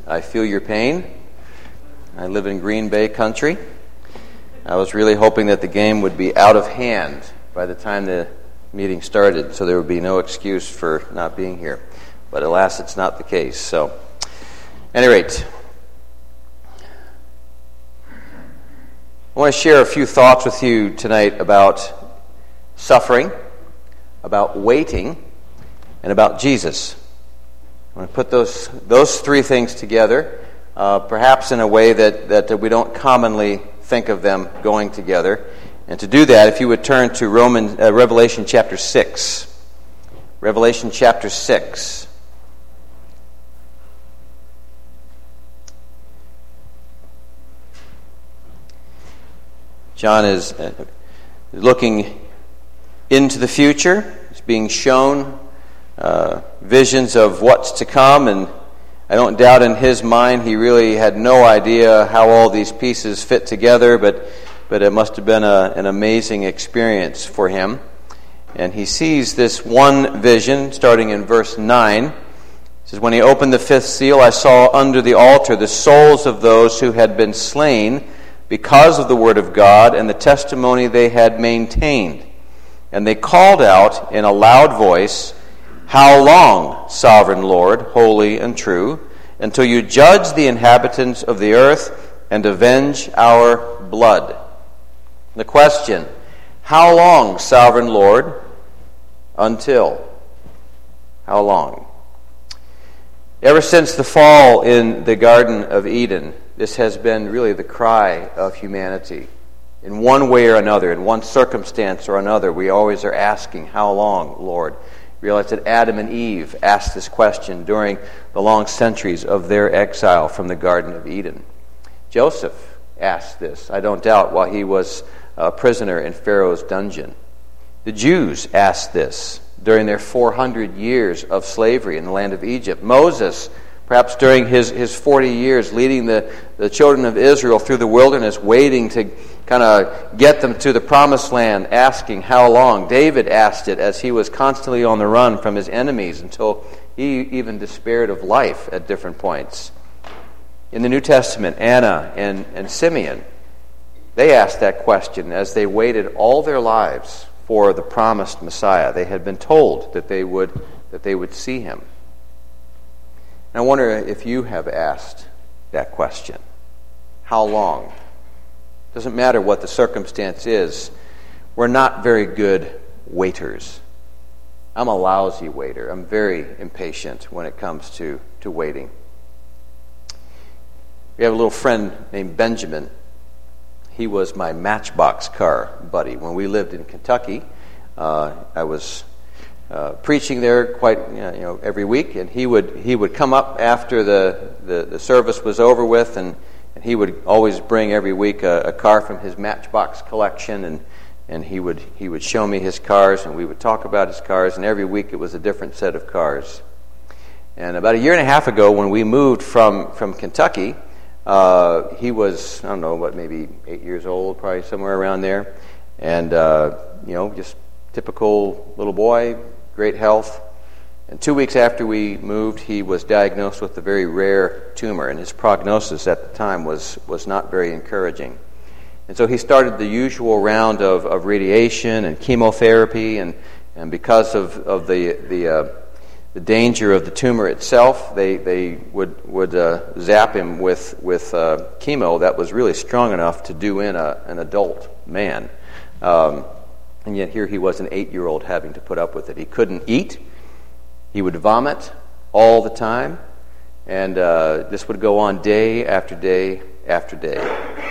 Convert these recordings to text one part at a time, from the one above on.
I feel your pain. I live in Green Bay country. I was really hoping that the game would be out of hand by the time the meeting started, so there would be no excuse for not being here. But alas, it's not the case. So, at any rate, I want to share a few thoughts with you tonight about suffering, about waiting, and about Jesus. I want to put those three things together, perhaps in a way that we don't commonly think of them going together. And to do that, if you would turn to Revelation chapter 6. Revelation chapter 6. John is looking into the future. He's being shown visions of what's to come, and I don't doubt in his mind he really had no idea how all these pieces fit together, but it must have been an amazing experience for him. And he sees this one vision starting in verse 9. It says, "When he opened the fifth seal, I saw under the altar the souls of those who had been slain because of the word of God and the testimony they had maintained. And they called out in a loud voice, 'How long, sovereign Lord, holy and true, until you judge the inhabitants of the earth and avenge our blood?'" The question, how long, sovereign Lord, until? How long? Ever since the fall in the Garden of Eden, this has been really the cry of humanity. In one way or another, in one circumstance or another, we always are asking, "How long, Lord?" Realize that Adam and Eve asked this question during the long centuries of their exile from the Garden of Eden. Joseph asked this, I don't doubt, while he was a prisoner in Pharaoh's dungeon. The Jews asked this during their 400 years of slavery in the land of Egypt. Moses, perhaps during his 40 years leading the children of Israel through the wilderness, waiting to kind of get them to the promised land, asking how long. David asked it as he was constantly on the run from his enemies until he even despaired of life at different points. In the New Testament, Anna and Simeon, they asked that question as they waited all their lives for the promised Messiah. They had been told that they would see him. And I wonder if you have asked that question. How long? Doesn't matter what the circumstance is. We're not very good waiters. I'm a lousy waiter. I'm very impatient when it comes to waiting. We have a little friend named Benjamin. He was my Matchbox car buddy. When we lived in Kentucky, I was preaching there quite every week, and he would come up after the service was over with, and he would always bring every week a car from his Matchbox collection, and he would show me his cars, and we would talk about his cars, and every week it was a different set of cars. And about a year and a half ago, when we moved from Kentucky, he was, I don't know, maybe 8 years old, probably somewhere around there, and just typical little boy, great health. And 2 weeks after we moved, he was diagnosed with a very rare tumor, and his prognosis at the time was not very encouraging. And so he started the usual round of radiation and chemotherapy, and because of the danger of the tumor itself, they would zap him with chemo that was really strong enough to do in an adult man. And yet here he was, an 8-year-old, having to put up with it. He couldn't eat. He would vomit all the time. And this would go on day after day after day.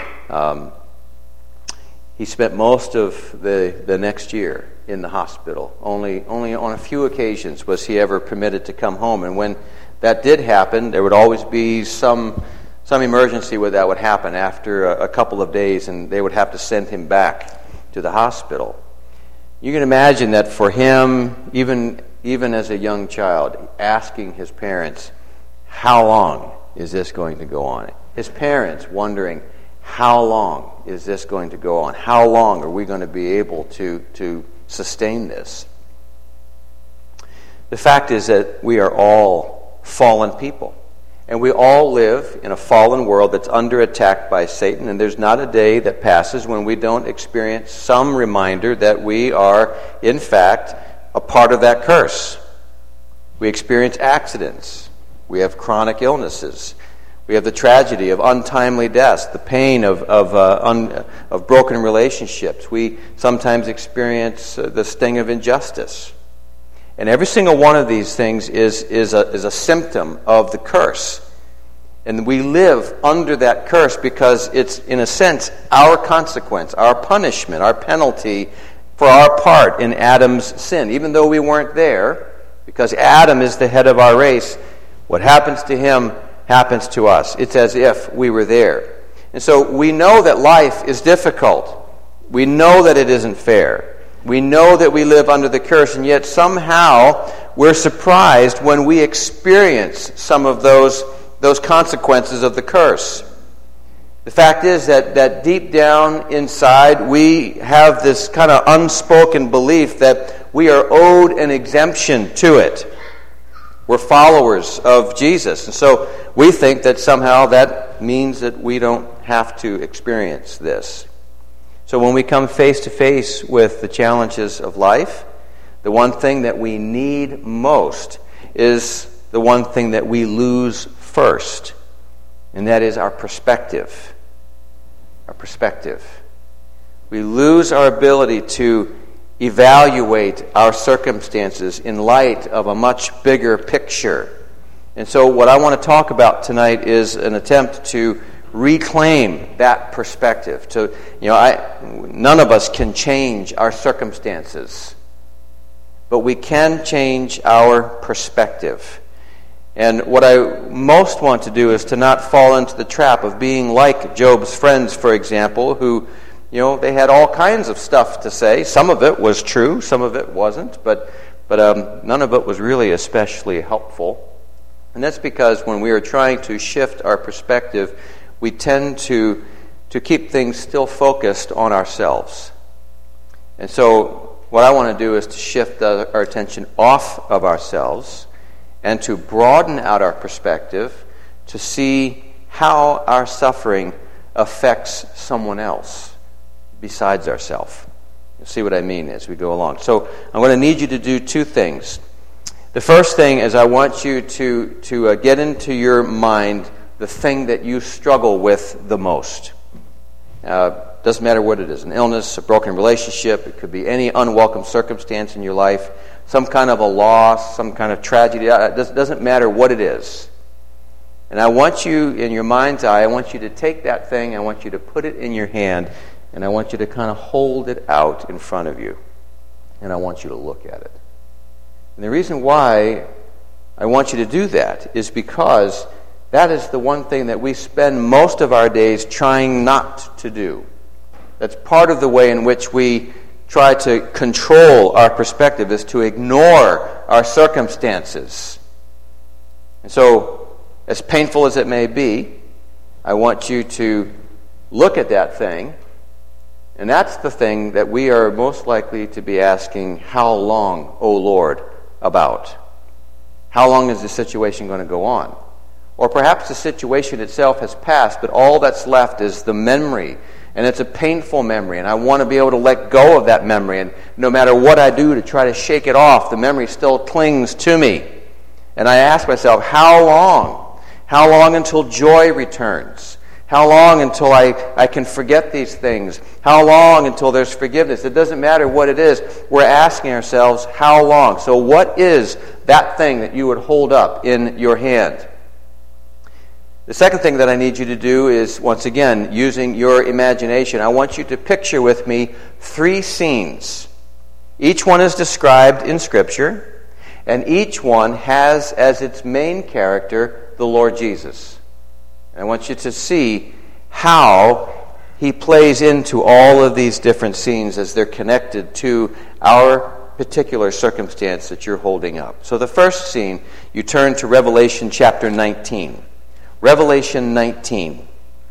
He spent most of the next year in the hospital. Only on a few occasions was he ever permitted to come home. And when that did happen, there would always be some emergency where that would happen after a couple of days, and they would have to send him back to the hospital. You can imagine that for him, even as a young child, asking his parents, how long is this going to go on? His parents wondering, how long is this going to go on? How long are we going to be able to sustain this? The fact is that we are all fallen people. And we all live in a fallen world that's under attack by Satan, and there's not a day that passes when we don't experience some reminder that we are, in fact, a part of that curse. We experience accidents. We have chronic illnesses. We have the tragedy of untimely deaths, the pain of broken relationships. We sometimes experience the sting of injustice. And every single one of these things is a symptom of the curse. And we live under that curse because it's, in a sense, our consequence, our punishment, our penalty for our part in Adam's sin. Even though we weren't there, because Adam is the head of our race, what happens to him happens to us. It's as if we were there. And so we know that life is difficult. We know that it isn't fair. We know that we live under the curse, and yet somehow we're surprised when we experience some of those consequences of the curse. The fact is that deep down inside we have this kind of unspoken belief that we are owed an exemption to it. We're followers of Jesus, and so we think that somehow that means that we don't have to experience this. So when we come face to face with the challenges of life, the one thing that we need most is the one thing that we lose first, and that is our perspective. Our perspective. We lose our ability to evaluate our circumstances in light of a much bigger picture. And so what I want to talk about tonight is an attempt to reclaim that perspective. None of us can change our circumstances, but we can change our perspective. And what I most want to do is to not fall into the trap of being like Job's friends, for example, who, they had all kinds of stuff to say. Some of it was true, some of it wasn't, but none of it was really especially helpful. And that's because when we are trying to shift our perspective, we tend to keep things still focused on ourselves. And so what I want to do is to shift our attention off of ourselves and to broaden out our perspective to see how our suffering affects someone else besides ourselves. You'll see what I mean as we go along. So I'm going to need you to do two things. The first thing is I want you to get into your mind the thing that you struggle with the most. Doesn't matter what it is, an illness, a broken relationship, it could be any unwelcome circumstance in your life, some kind of a loss, some kind of tragedy. It doesn't matter what it is. And I want you, in your mind's eye, I want you to take that thing, I want you to put it in your hand, and I want you to kind of hold it out in front of you. And I want you to look at it. And the reason why I want you to do that is because that is the one thing that we spend most of our days trying not to do. That's part of the way in which we try to control our perspective, is to ignore our circumstances. And so, as painful as it may be, I want you to look at that thing, and that's the thing that we are most likely to be asking, how long, O Lord, about? How long is the situation going to go on? Or perhaps the situation itself has passed, but all that's left is the memory. And it's a painful memory, and I want to be able to let go of that memory. And no matter what I do to try to shake it off, the memory still clings to me. And I ask myself, how long? How long until joy returns? How long until I can forget these things? How long until there's forgiveness? It doesn't matter what it is. We're asking ourselves, how long? So what is that thing that you would hold up in your hand? The second thing that I need you to do is, once again, using your imagination, I want you to picture with me 3 scenes. Each one is described in Scripture, and each one has as its main character the Lord Jesus. And I want you to see how He plays into all of these different scenes as they're connected to our particular circumstance that you're holding up. So the first scene, you turn to Revelation chapter 19. Revelation 19.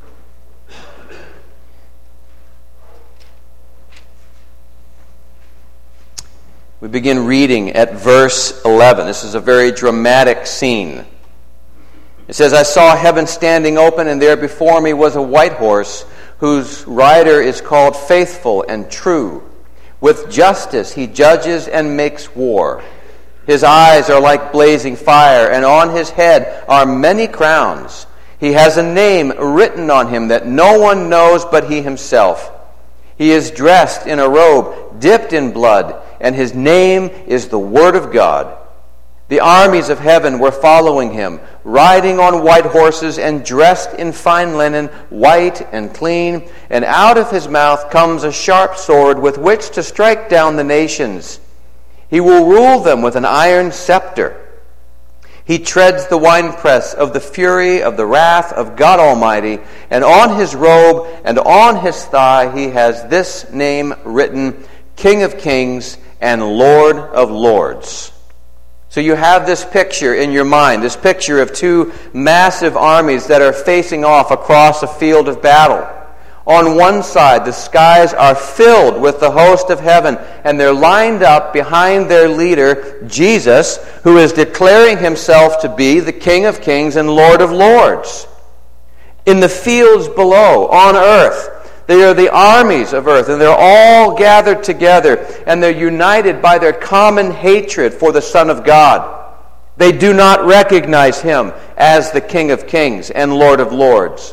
We begin reading at verse 11. This is a very dramatic scene. It says, I saw heaven standing open, and there before me was a white horse, whose rider is called Faithful and True. With justice he judges and makes war. His eyes are like blazing fire, and on his head are many crowns. He has a name written on him that no one knows but he himself. He is dressed in a robe dipped in blood, and his name is the Word of God. The armies of heaven were following him, riding on white horses and dressed in fine linen, white and clean. And out of his mouth comes a sharp sword with which to strike down the nations. He will rule them with an iron scepter. He treads the winepress of the fury of the wrath of God Almighty, and on his robe and on his thigh he has this name written, King of Kings and Lord of Lords. So you have this picture in your mind, this picture of two massive armies that are facing off across a field of battle. On one side, the skies are filled with the host of heaven, and they're lined up behind their leader, Jesus, who is declaring himself to be the King of Kings and Lord of Lords. In the fields below, on earth, they are the armies of earth, and they're all gathered together, and they're united by their common hatred for the Son of God. They do not recognize him as the King of Kings and Lord of Lords.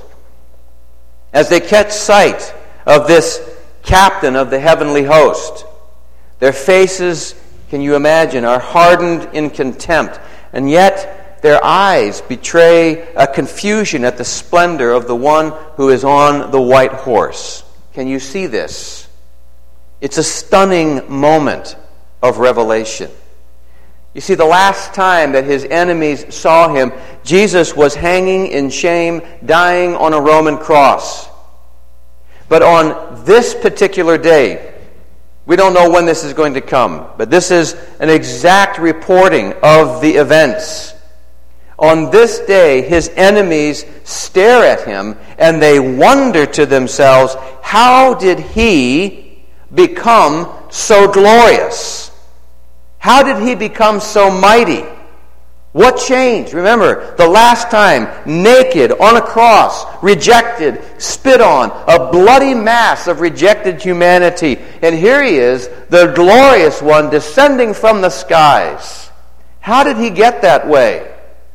As they catch sight of this captain of the heavenly host, their faces, can you imagine, are hardened in contempt, and yet their eyes betray a confusion at the splendor of the one who is on the white horse. Can you see this? It's a stunning moment of revelation. You see, the last time that his enemies saw him, Jesus was hanging in shame, dying on a Roman cross. But on this particular day, we don't know when this is going to come, but this is an exact reporting of the events. On this day, his enemies stare at him, and they wonder to themselves, how did he become so glorious? How did he become so mighty? What changed? Remember, the last time, naked, on a cross, rejected, spit on, a bloody mass of rejected humanity. And here he is, the glorious one, descending from the skies. How did he get that way?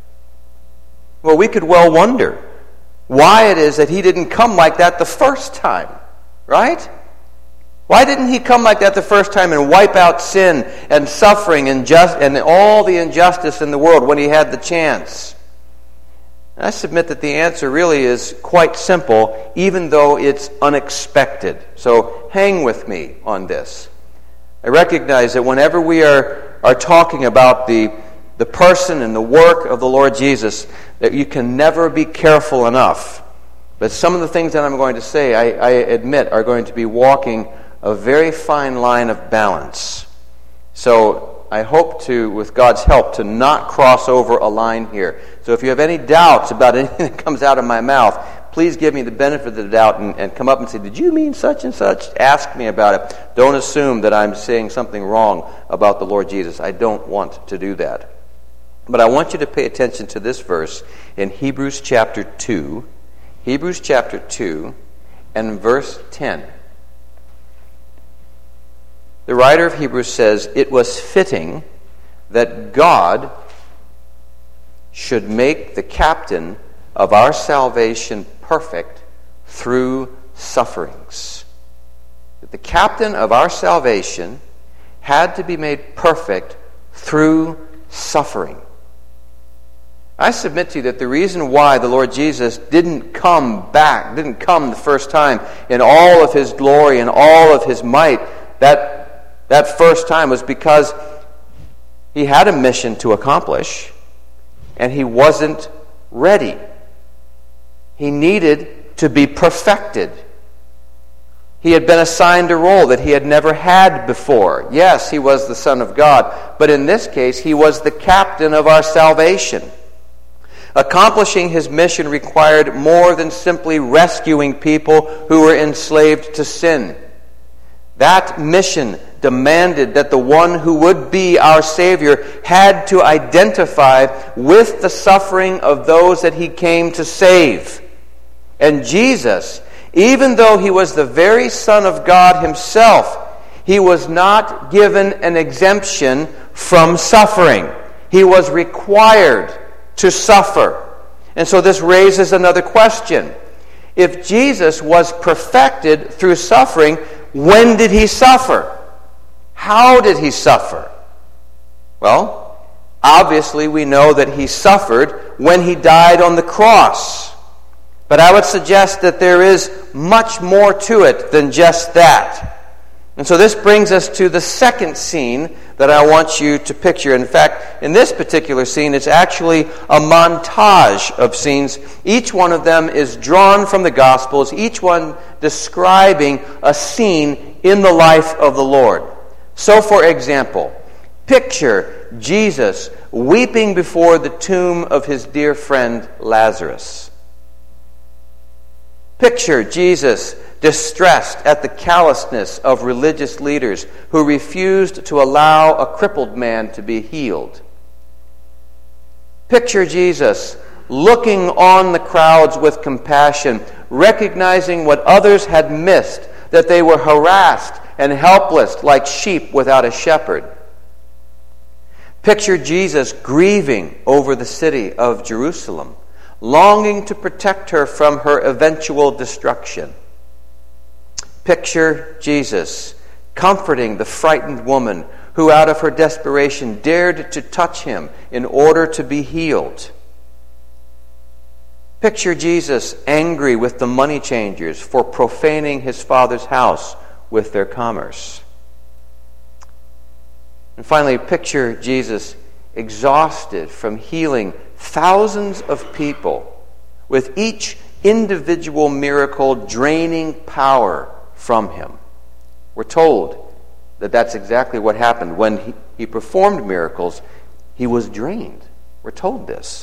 Well, we could well wonder why it is that he didn't come like that the first time, right? Why didn't he come like that the first time and wipe out sin and suffering and all the injustice in the world when he had the chance? And I submit that the answer really is quite simple, even though it's unexpected. So hang with me on this. I recognize that whenever we are talking about the person and the work of the Lord Jesus, that you can never be careful enough. But some of the things that I'm going to say, I admit, are going to be walking a very fine line of balance. So I hope to, with God's help, to not cross over a line here. So if you have any doubts about anything that comes out of my mouth, please give me the benefit of the doubt and come up and say, did you mean such and such? Ask me about it. Don't assume that I'm saying something wrong about the Lord Jesus. I don't want to do that. But I want you to pay attention to this verse in Hebrews chapter 2. Hebrews chapter 2 and verse 10. The writer of Hebrews says, it was fitting that God should make the captain of our salvation perfect through sufferings. That the captain of our salvation had to be made perfect through suffering. I submit to you that the reason why the Lord Jesus didn't come the first time in all of his glory and all of his might, that first time was because he had a mission to accomplish and he wasn't ready. He needed to be perfected. He had been assigned a role that he had never had before. Yes, he was the Son of God, but in this case, he was the captain of our salvation. Accomplishing his mission required more than simply rescuing people who were enslaved to sin. That mission demanded that the one who would be our Savior had to identify with the suffering of those that he came to save. And Jesus, even though he was the very Son of God himself, he was not given an exemption from suffering. He was required to suffer. And so this raises another question. If Jesus was perfected through suffering, when did he suffer? How did he suffer? Well, obviously we know that he suffered when he died on the cross. But I would suggest that there is much more to it than just that. And so this brings us to the second scene that I want you to picture. In fact, in this particular scene, it's actually a montage of scenes. Each one of them is drawn from the Gospels, each one describing a scene in the life of the Lord. So, for example, picture Jesus weeping before the tomb of his dear friend Lazarus. Picture Jesus distressed at the callousness of religious leaders who refused to allow a crippled man to be healed. Picture Jesus looking on the crowds with compassion, recognizing what others had missed, that they were harassed and helpless like sheep without a shepherd. Picture Jesus grieving over the city of Jerusalem, longing to protect her from her eventual destruction. Picture Jesus comforting the frightened woman who, out of her desperation, dared to touch him in order to be healed. Picture Jesus angry with the money changers for profaning his Father's house with their commerce. And finally, picture Jesus exhausted from healing thousands of people, with each individual miracle draining power from him. We're told that that's exactly what happened. When he performed miracles, he was drained. We're told this.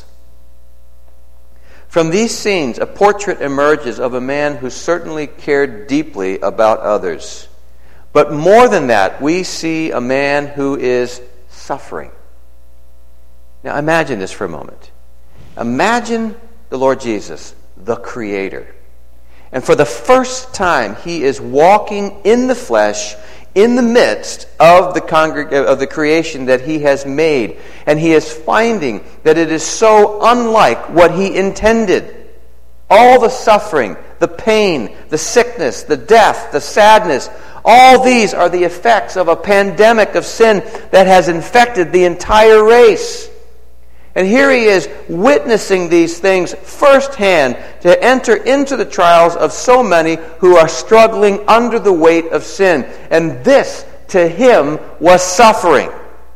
From these scenes, a portrait emerges of a man who certainly cared deeply about others. But more than that, we see a man who is suffering. Now imagine this for a moment. Imagine the Lord Jesus, the Creator. And for the first time, he is walking in the flesh in the midst of the creation that he has made. And he is finding that it is so unlike what he intended. All the suffering, the pain, the sickness, the death, the sadness, all these are the effects of a pandemic of sin that has infected the entire race. And here he is witnessing these things firsthand to enter into the trials of so many who are struggling under the weight of sin. And this, to him, was suffering.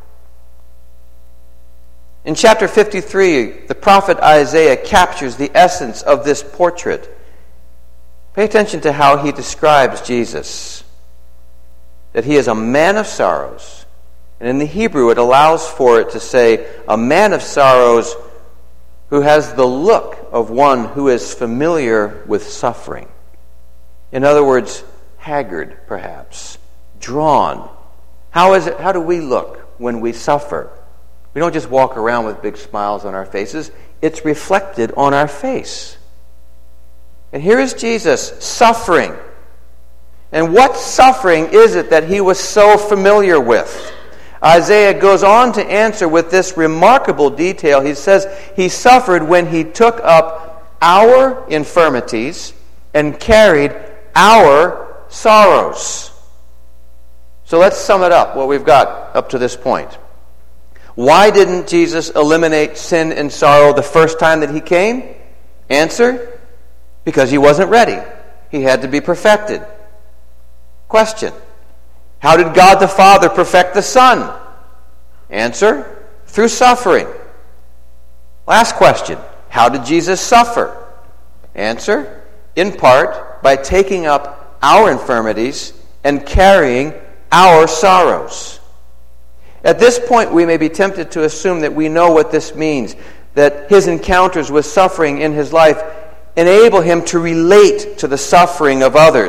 In chapter 53, the prophet Isaiah captures the essence of this portrait. Pay attention to how he describes Jesus. That he is a man of sorrows. And in the Hebrew, it allows for it to say, a man of sorrows who has the look of one who is familiar with suffering. In other words, haggard, perhaps, drawn. How do we look when we suffer? We don't just walk around with big smiles on our faces. It's reflected on our face. And here is Jesus suffering. And what suffering is it that he was so familiar with? Isaiah goes on to answer with this remarkable detail. He says he suffered when he took up our infirmities and carried our sorrows. So let's sum it up, what we've got up to this point. Why didn't Jesus eliminate sin and sorrow the first time that he came? Answer, because he wasn't ready. He had to be perfected. Question, how did God the Father perfect the Son? Answer, through suffering. Last question, how did Jesus suffer? Answer, in part by taking up our infirmities and carrying our sorrows. At this point, we may be tempted to assume that we know what this means, that his encounters with suffering in his life enable him to relate to the suffering of others,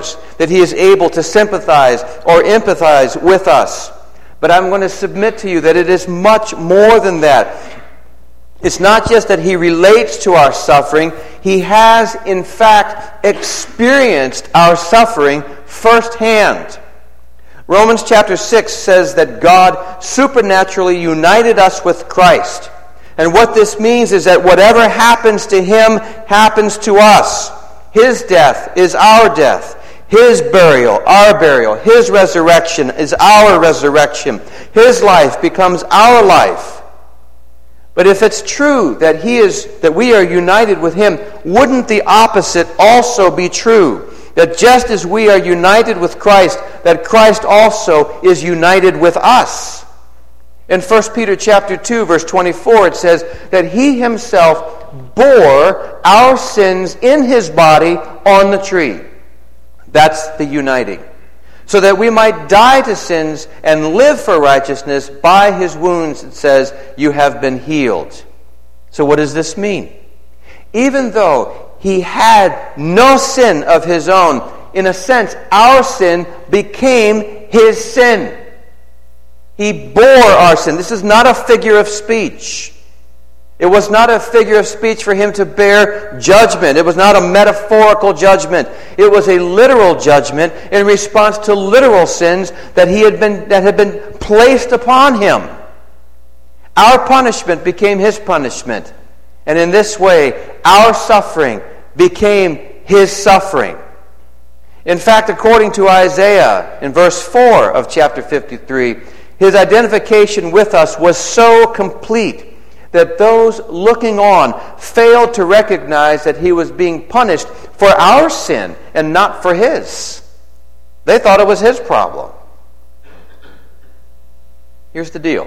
that he is able to sympathize or empathize with us. But I'm going to submit to you that it is much more than that. It's not just that he relates to our suffering. He has, in fact, experienced our suffering firsthand. Romans chapter 6 says that God supernaturally united us with Christ. And what this means is that whatever happens to him happens to us. His death is our death. His burial, our burial. His resurrection is our resurrection. His life becomes our life. But if it's true that we are united with him, wouldn't the opposite also be true? That just as we are united with Christ, that Christ also is united with us. In 1 Peter chapter 2, verse 24, it says that he himself bore our sins in his body on the tree. That's the uniting. So that we might die to sins and live for righteousness. By his wounds, it says, you have been healed. So what does this mean? Even though he had no sin of his own, in a sense, our sin became his sin. He bore our sin. This is not a figure of speech. It was not a figure of speech for him to bear judgment. It was not a metaphorical judgment. It was a literal judgment in response to literal sins that had been placed upon him. Our punishment became his punishment. And in this way, our suffering became his suffering. In fact, according to Isaiah, in verse 4 of chapter 53, his identification with us was so complete that those looking on failed to recognize that he was being punished for our sin and not for his. They thought it was his problem. Here's the deal.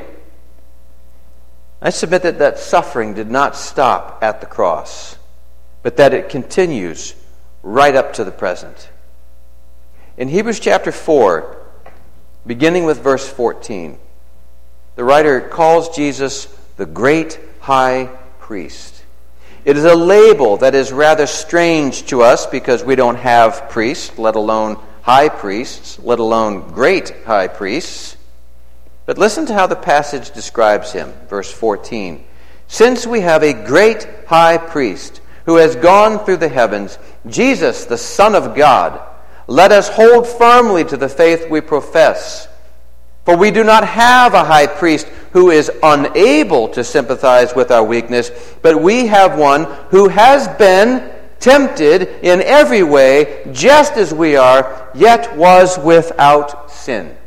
I submit that suffering did not stop at the cross, but that it continues right up to the present. In Hebrews chapter 4, beginning with verse 14, the writer calls Jesus the great high priest. It is a label that is rather strange to us because we don't have priests, let alone high priests, let alone great high priests. But listen to how the passage describes him, verse 14. Since we have a great high priest who has gone through the heavens, Jesus, the Son of God, let us hold firmly to the faith we profess. For we do not have a high priest who is unable to sympathize with our weakness, but we have one who has been tempted in every way, just as we are, yet was without sin.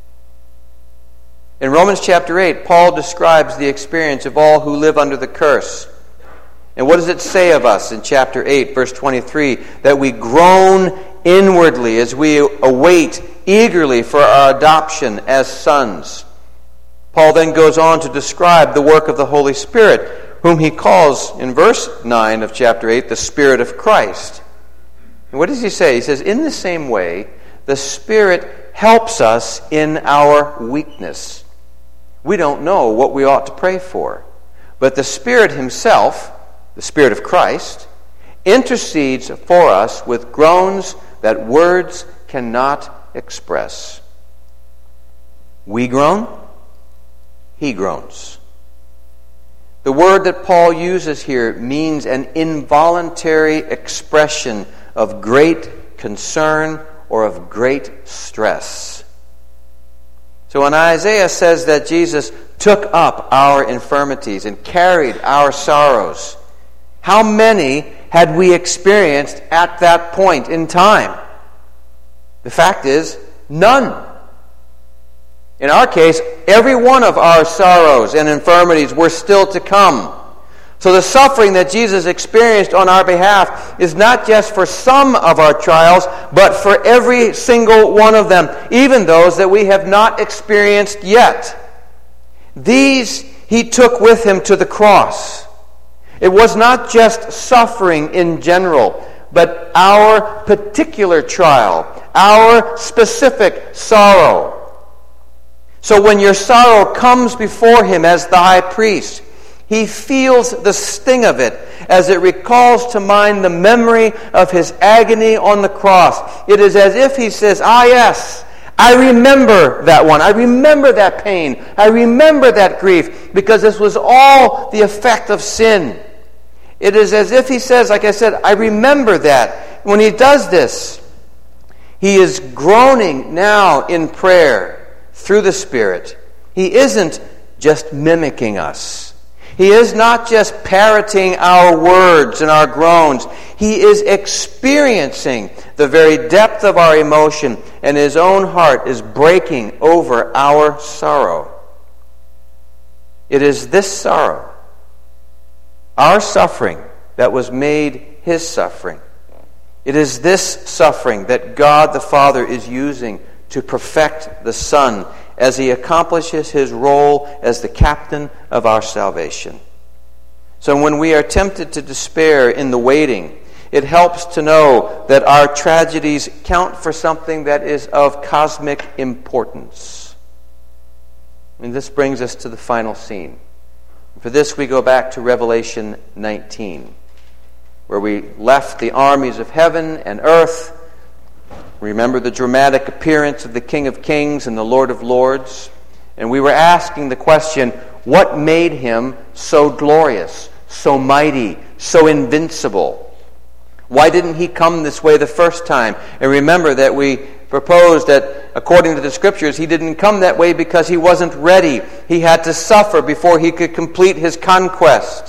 In Romans chapter 8, Paul describes the experience of all who live under the curse. And what does it say of us in chapter 8, verse 23? That we groan inwardly as we await eagerly for our adoption as sons. Paul then goes on to describe the work of the Holy Spirit, whom he calls, in verse 9 of chapter 8, the Spirit of Christ. And what does he say? He says, in the same way, the Spirit helps us in our weakness. We don't know what we ought to pray for, but the Spirit himself, the Spirit of Christ, intercedes for us with groans that words cannot express. We groan, he groans. The word that Paul uses here means an involuntary expression of great concern or of great stress. So when Isaiah says that Jesus took up our infirmities and carried our sorrows, how many had we experienced at that point in time? The fact is, none. In our case, every one of our sorrows and infirmities were still to come. So the suffering that Jesus experienced on our behalf is not just for some of our trials, but for every single one of them, even those that we have not experienced yet. These he took with him to the cross. It was not just suffering in general, but our particular trial, our specific sorrow. So when your sorrow comes before him as the high priest, He feels the sting of it as it recalls to mind the memory of his agony on the cross. It is as if he says, yes, I remember that one. I remember that pain. I remember that grief, because this was all the effect of sin. It is as if he says, like I said, I remember that. When he does this, he is groaning now in prayer through the Spirit. He isn't just mimicking us. He is not just parroting our words and our groans. He is experiencing the very depth of our emotion, and his own heart is breaking over our sorrow. It is this sorrow, our suffering, that was made his suffering. It is this suffering that God the Father is using to perfect the Son as he accomplishes his role as the captain of our salvation. So when we are tempted to despair in the waiting, it helps to know that our tragedies count for something that is of cosmic importance. And this brings us to the final scene. For this we go back to Revelation 19, where we left the armies of heaven and earth. Remember the dramatic appearance of the King of Kings and the Lord of Lords. And we were asking the question, what made him so glorious, so mighty, so invincible? Why didn't he come this way the first time? And remember that we proposed that according to the Scriptures, he didn't come that way because he wasn't ready. He had to suffer before he could complete his conquest.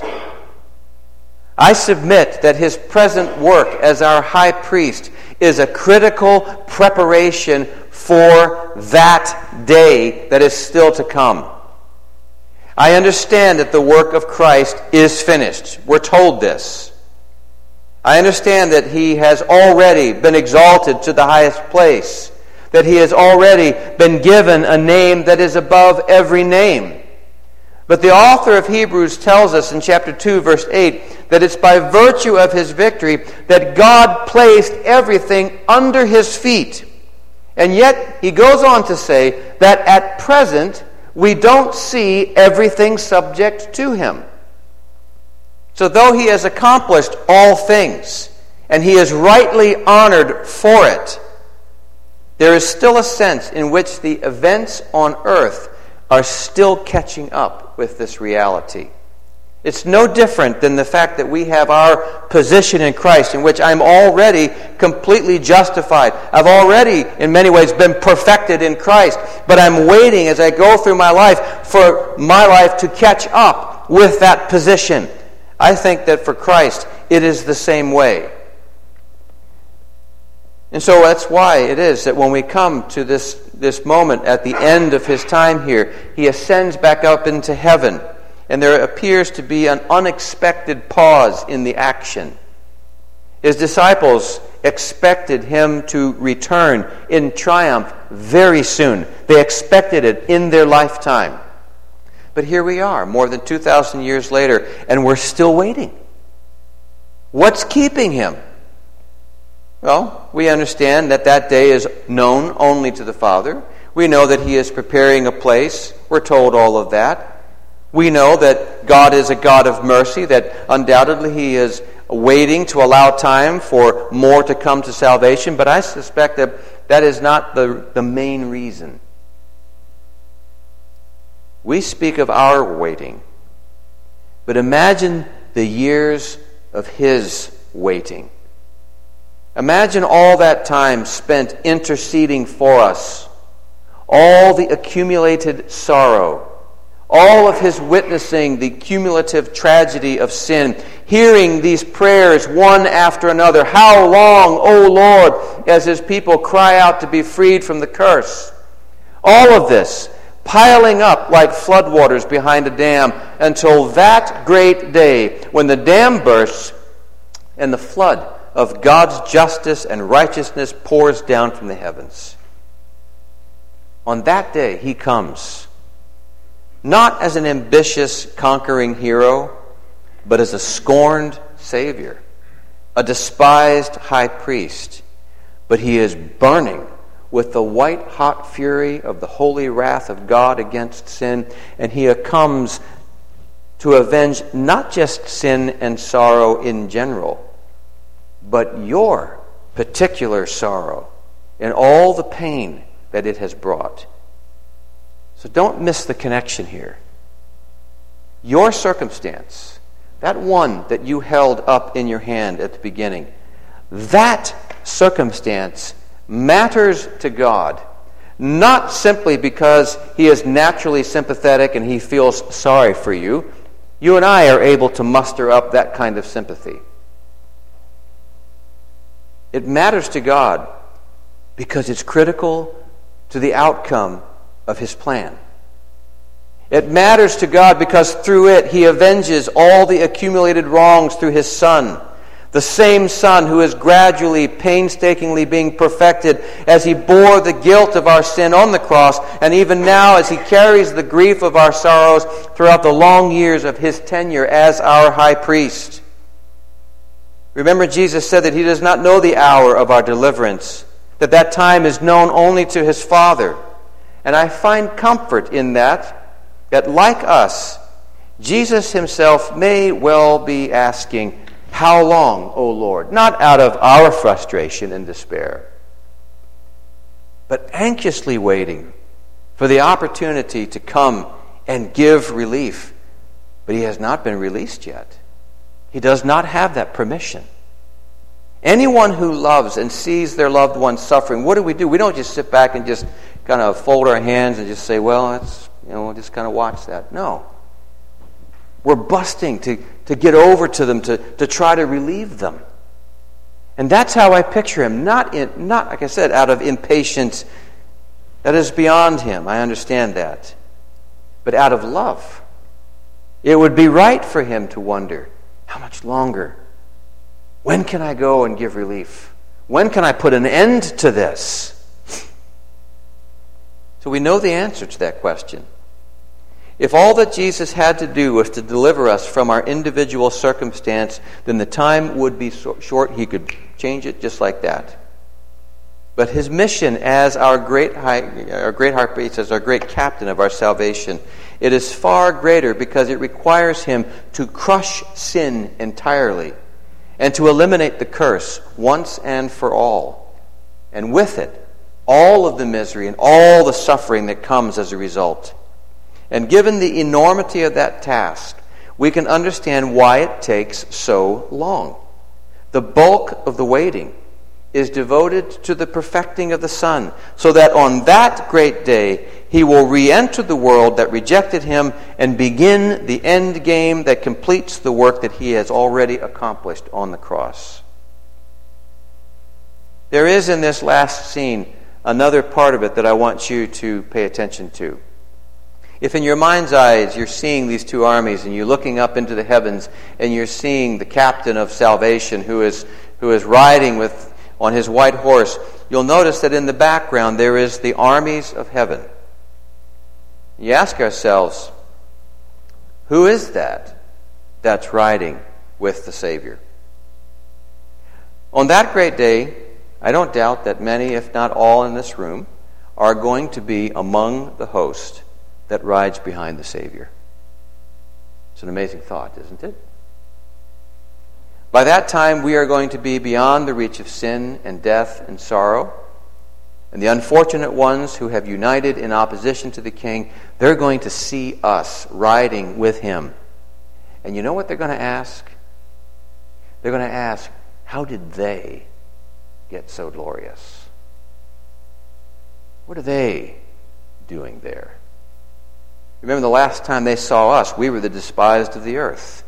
I submit that his present work as our high priest is a critical preparation for that day that is still to come. I understand that the work of Christ is finished. We're told this. I understand that he has already been exalted to the highest place, that he has already been given a name that is above every name. But the author of Hebrews tells us in chapter 2, verse 8, that it's by virtue of his victory that God placed everything under his feet. And yet, he goes on to say that at present, we don't see everything subject to him. So though he has accomplished all things, and he is rightly honored for it, there is still a sense in which the events on earth are still catching up with this reality. It's no different than the fact that we have our position in Christ, in which I'm already completely justified. I've already, in many ways, been perfected in Christ, but I'm waiting as I go through my life for my life to catch up with that position. I think that for Christ, it is the same way. And so that's why it is that when we come to this moment at the end of his time here, he ascends back up into heaven, and there appears to be an unexpected pause in the action. His disciples expected him to return in triumph very soon. They expected it in their lifetime. But here we are, more than 2,000 years later, and we're still waiting. What's keeping him? Well, we understand that that day is known only to the Father. We know that he is preparing a place. We're told all of that. We know that God is a God of mercy, that undoubtedly he is waiting to allow time for more to come to salvation, but I suspect that that is not the main reason. We speak of our waiting, but imagine the years of his waiting. Imagine all that time spent interceding for us, all the accumulated sorrow, all of his witnessing the cumulative tragedy of sin, hearing these prayers one after another. How long, O Lord, as his people cry out to be freed from the curse. All of this piling up like floodwaters behind a dam until that great day when the dam bursts and the flood of God's justice and righteousness pours down from the heavens. On that day, he comes, not as an ambitious, conquering hero, but as a scorned Savior, a despised high priest. But he is burning with the white-hot fury of the holy wrath of God against sin, and he comes to avenge not just sin and sorrow in general, but your particular sorrow and all the pain that it has brought. So don't miss the connection here. Your circumstance, that one that you held up in your hand at the beginning, that circumstance matters to God, not simply because He is naturally sympathetic and He feels sorry for you. You and I are able to muster up that kind of sympathy. It matters to God because it's critical to the outcome of His plan. It matters to God because through it He avenges all the accumulated wrongs through His Son, the same Son who is gradually, painstakingly being perfected as He bore the guilt of our sin on the cross, and even now as He carries the grief of our sorrows throughout the long years of His tenure as our high priest. Remember, Jesus said that He does not know the hour of our deliverance, that time is known only to His Father. And I find comfort in that like us, Jesus Himself may well be asking, "How long, O Lord?" Not out of our frustration and despair, but anxiously waiting for the opportunity to come and give relief. But He has not been released yet. He does not have that permission. Anyone who loves and sees their loved ones suffering, what do? We don't just sit back and just kind of fold our hands and just say, well, we'll just kind of watch that. No. We're busting to get over to them, to try to relieve them. And that's how I picture Him. Not like I said, out of impatience. That is beyond Him. I understand that. But out of love. It would be right for Him to wonder, how much longer? When can I go and give relief? When can I put an end to this? So we know the answer to that question. If all that Jesus had to do was to deliver us from our individual circumstance, then the time would be so short He could change it just like that. But His mission as our great high priest, as our great captain of our salvation, it is far greater because it requires Him to crush sin entirely and to eliminate the curse once and for all. And with it, all of the misery and all the suffering that comes as a result. And given the enormity of that task, we can understand why it takes so long. The bulk of the waiting is devoted to the perfecting of the Son, so that on that great day He will re-enter the world that rejected Him and begin the end game that completes the work that He has already accomplished on the cross. There is in this last scene another part of it that I want you to pay attention to. If in your mind's eyes you're seeing these two armies and you're looking up into the heavens and you're seeing the captain of salvation who is riding on his white horse, you'll notice that in the background there is the armies of heaven. You ask ourselves, who is that's riding with the Savior? On that great day, I don't doubt that many, if not all in this room, are going to be among the host that rides behind the Savior. It's an amazing thought, isn't it? By that time, we are going to be beyond the reach of sin and death and sorrow. And the unfortunate ones who have united in opposition to the King, they're going to see us riding with Him. And you know what they're going to ask? They're going to ask, how did they get so glorious? What are they doing there? Remember the last time they saw us, we were the despised of the earth.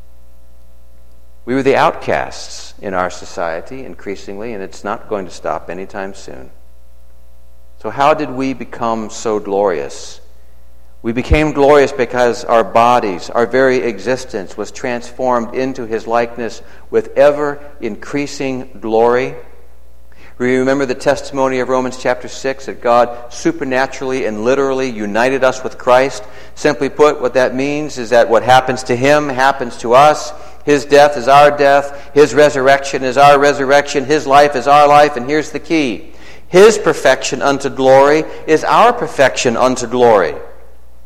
We were the outcasts in our society increasingly, and it's not going to stop anytime soon. So how did we become so glorious? We became glorious because our bodies, our very existence was transformed into His likeness with ever-increasing glory. We remember the testimony of Romans chapter 6 that God supernaturally and literally united us with Christ. Simply put, what that means is that what happens to Him happens to us. His death is our death. His resurrection is our resurrection. His life is our life. And here's the key. His perfection unto glory is our perfection unto glory.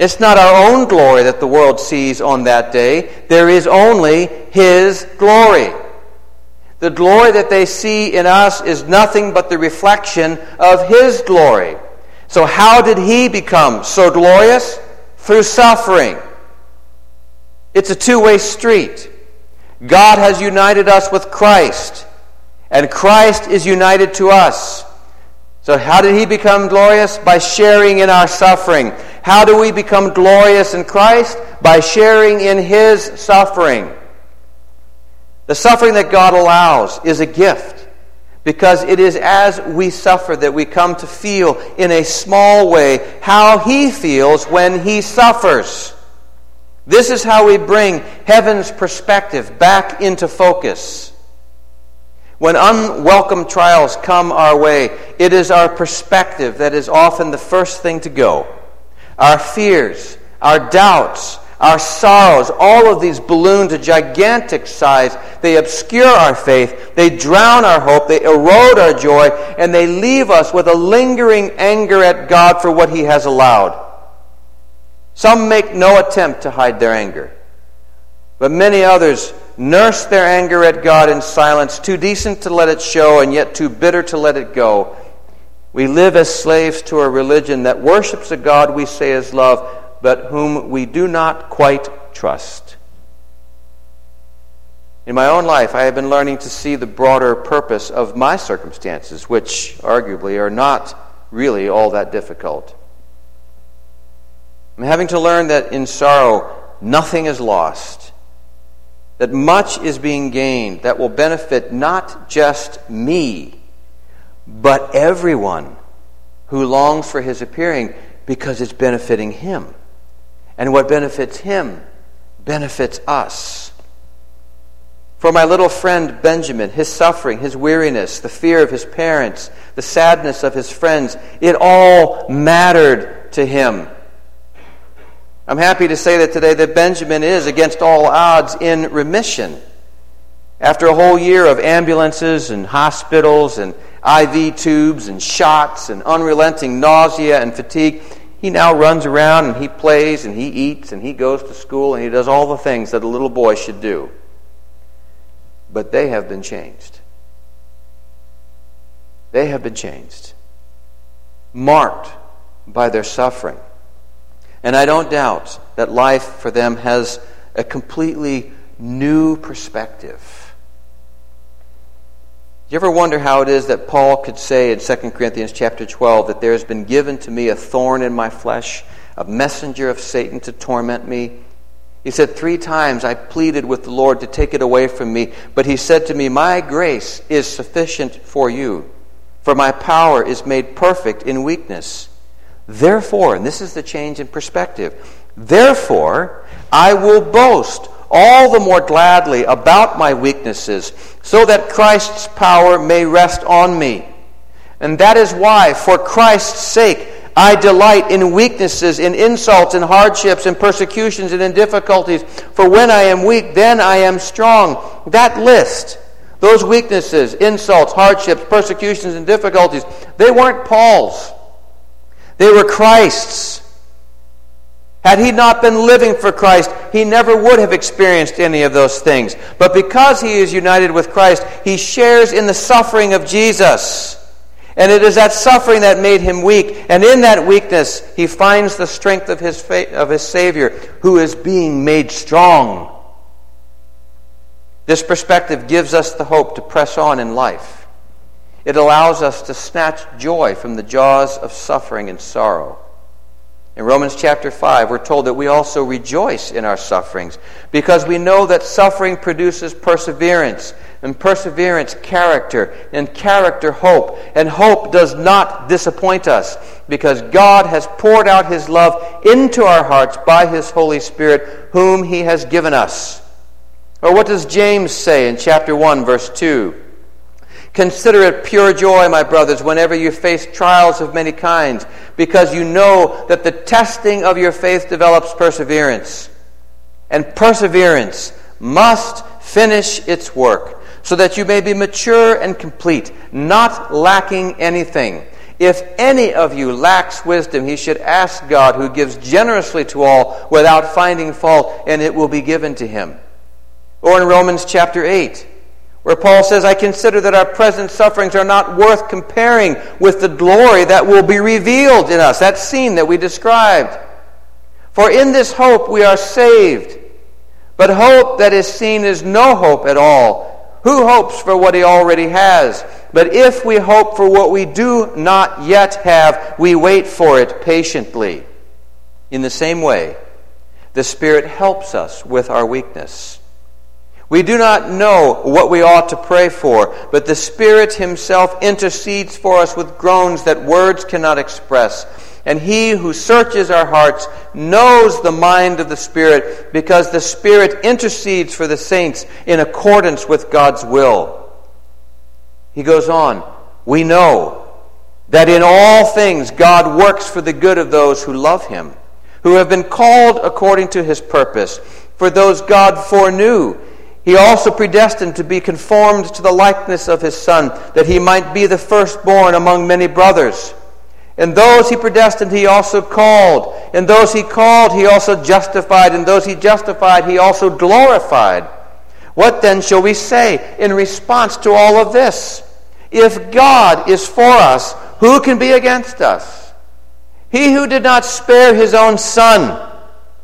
It's not our own glory that the world sees on that day. There is only His glory. The glory that they see in us is nothing but the reflection of His glory. So how did He become so glorious? Through suffering. It's a two-way street. God has united us with Christ, and Christ is united to us. So how did He become glorious? By sharing in our suffering. How do we become glorious in Christ? By sharing in His suffering. The suffering that God allows is a gift, because it is as we suffer that we come to feel in a small way how He feels when He suffers. This is how we bring heaven's perspective back into focus. When unwelcome trials come our way, it is our perspective that is often the first thing to go. Our fears, our doubts, our sorrows, all of these balloon to gigantic size. They obscure our faith, they drown our hope, they erode our joy, and they leave us with a lingering anger at God for what He has allowed. Some make no attempt to hide their anger, but many others nurse their anger at God in silence, too decent to let it show and yet too bitter to let it go. We live as slaves to a religion that worships a God we say is love, but whom we do not quite trust. In my own life, I have been learning to see the broader purpose of my circumstances, which arguably are not really all that difficult. I'm having to learn that in sorrow, nothing is lost, that much is being gained that will benefit not just me, but everyone who longs for His appearing, because it's benefiting Him. And what benefits Him benefits us. For my little friend Benjamin, his suffering, his weariness, the fear of his parents, the sadness of his friends, it all mattered to him. I'm happy to say that today that Benjamin is, against all odds, in remission. After a whole year of ambulances and hospitals and IV tubes and shots and unrelenting nausea and fatigue, he now runs around and he plays and he eats and he goes to school and he does all the things that a little boy should do. But they have been changed. They have been changed. Marked by their suffering. And I don't doubt that life for them has a completely new perspective. Do you ever wonder how it is that Paul could say in 2 Corinthians chapter 12 that there has been given to me a thorn in my flesh, a messenger of Satan to torment me? He said 3 times I pleaded with the Lord to take it away from me, but He said to me, my grace is sufficient for you, for my power is made perfect in weakness. Therefore, and this is the change in perspective, therefore I will boast all the more gladly about my weaknesses, so that Christ's power may rest on me. And that is why, for Christ's sake, I delight in weaknesses, in insults, in hardships, in persecutions, and in difficulties. For when I am weak, then I am strong. That list, those weaknesses, insults, hardships, persecutions, and difficulties, they weren't Paul's. They were Christ's. Had he not been living for Christ, he never would have experienced any of those things. But because he is united with Christ, he shares in the suffering of Jesus. And it is that suffering that made him weak. And in that weakness, he finds the strength of his Savior, who is being made strong. This perspective gives us the hope to press on in life. It allows us to snatch joy from the jaws of suffering and sorrow. In Romans chapter 5, we're told that we also rejoice in our sufferings, because we know that suffering produces perseverance, and perseverance character, and character hope. And hope does not disappoint us, because God has poured out His love into our hearts by His Holy Spirit, whom He has given us. Or what does James say in chapter 1, verse 2? Consider it pure joy, my brothers, whenever you face trials of many kinds, because you know that the testing of your faith develops perseverance. And perseverance must finish its work, so that you may be mature and complete, not lacking anything. if any of you lacks wisdom, he should ask God, who gives generously to all without finding fault, and it will be given to him. Or in Romans chapter 8, where Paul says, I consider that our present sufferings are not worth comparing with the glory that will be revealed in us. That scene that we described. For in this hope we are saved. But hope that is seen is no hope at all. Who hopes for what he already has? But if we hope for what we do not yet have, we wait for it patiently. In the same way, the Spirit helps us with our weakness. We do not know what we ought to pray for, but the Spirit himself intercedes for us with groans that words cannot express. And he who searches our hearts knows the mind of the Spirit, because the Spirit intercedes for the saints in accordance with God's will. He goes on, we know that in all things God works for the good of those who love him, who have been called according to his purpose. For those God foreknew, he also predestined to be conformed to the likeness of his Son, that he might be the firstborn among many brothers. And those he predestined, he also called. And those he called, he also justified. And those he justified, he also glorified. What then shall we say in response to all of this? If God is for us, who can be against us? He who did not spare his own Son,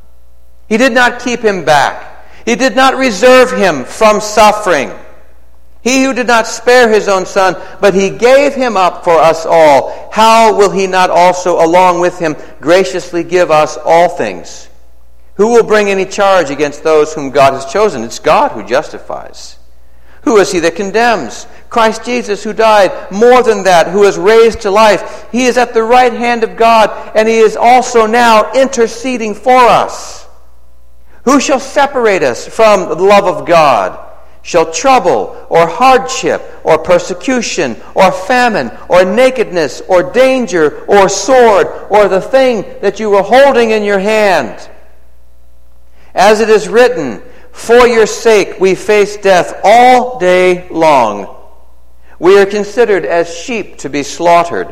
he did not keep him back. He did not reserve him from suffering. He who did not spare his own Son, but he gave him up for us all, how will he not also along with him graciously give us all things? Who will bring any charge against those whom God has chosen? It's God who justifies. Who is he that condemns? Christ Jesus, who died, more than that, who is raised to life. He is at the right hand of God, and he is also now interceding for us. Who shall separate us from the love of God? Shall trouble, or hardship, or persecution, or famine, or nakedness, or danger, or sword, or the thing that you were holding in your hand? As it is written, for your sake we face death all day long. We are considered as sheep to be slaughtered.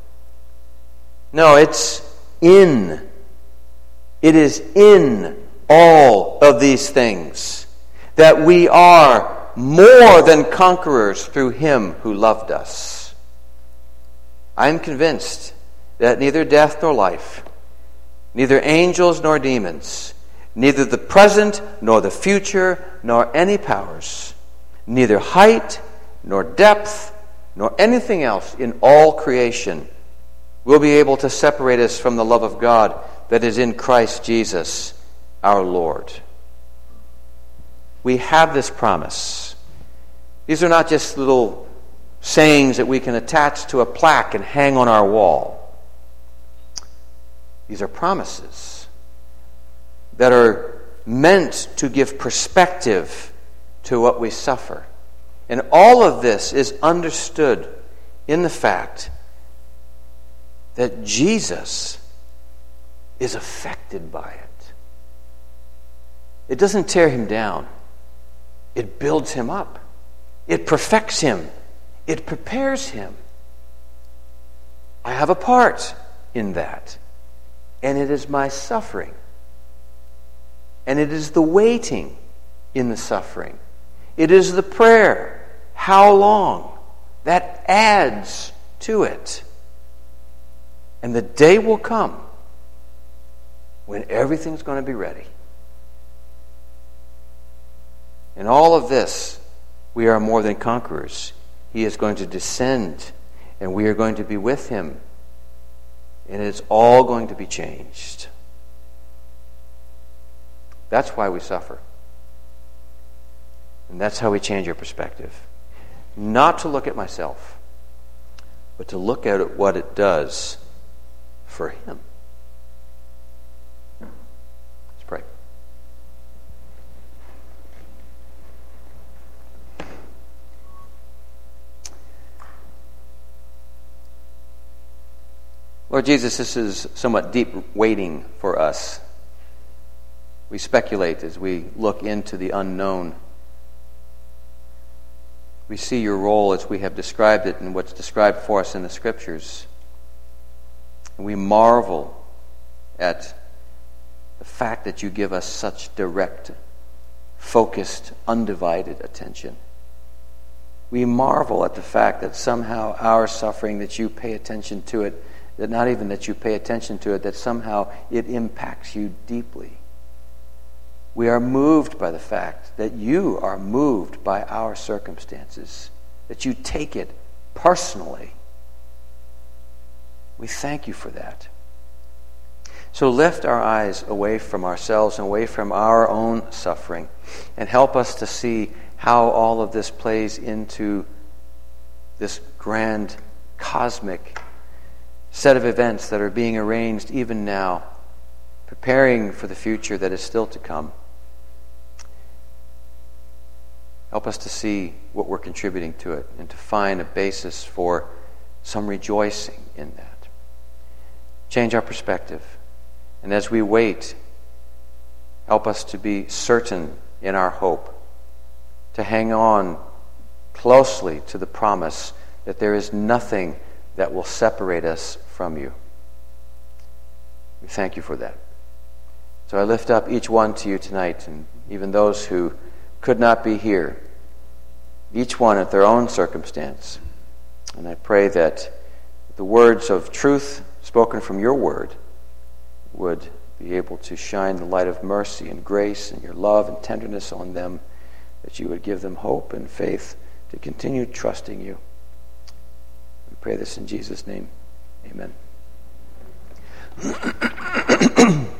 No, it's in. It is in all of these things that we are more than conquerors through him who loved us. I am convinced that neither death nor life, neither angels nor demons, neither the present nor the future nor any powers, neither height nor depth nor anything else in all creation will be able to separate us from the love of God that is in Christ Jesus our Lord. We have this promise. These are not just little sayings that we can attach to a plaque and hang on our wall. These are promises that are meant to give perspective to what we suffer. And all of this is understood in the fact that Jesus is affected by it. It doesn't tear him down. It builds him up. It perfects him. It prepares him. I have a part in that. And it is my suffering. And it is the waiting in the suffering. It is the prayer, how long, that adds to it. And the day will come when everything's going to be ready. In all of this, we are more than conquerors. He is going to descend, and we are going to be with him. And it's all going to be changed. That's why we suffer. And that's how we change our perspective. Not to look at myself, but to look at what it does for him. Let's pray. Lord Jesus, this is somewhat deep waiting for us. We speculate as we look into the unknown. We see your role as we have described it and what's described for us in the Scriptures. And we marvel at the fact that you give us such direct, focused, undivided attention. We marvel at the fact that somehow our suffering, that you pay attention to it, that not even that you pay attention to it, that somehow it impacts you deeply. We are moved by the fact that you are moved by our circumstances, that you take it personally. We thank you for that. So lift our eyes away from ourselves and away from our own suffering, and help us to see how all of this plays into this grand cosmic set of events that are being arranged even now, preparing for the future that is still to come. Help us to see what we're contributing to it and to find a basis for some rejoicing in that. Change our perspective. And as we wait, help us to be certain in our hope, to hang on closely to the promise that there is nothing that will separate us from you. We thank you for that. So I lift up each one to you tonight, and even those who could not be here, each one at their own circumstance. And I pray that the words of truth spoken from your word would be able to shine the light of mercy and grace and your love and tenderness on them, that you would give them hope and faith to continue trusting you. We pray this in Jesus' name. Amen.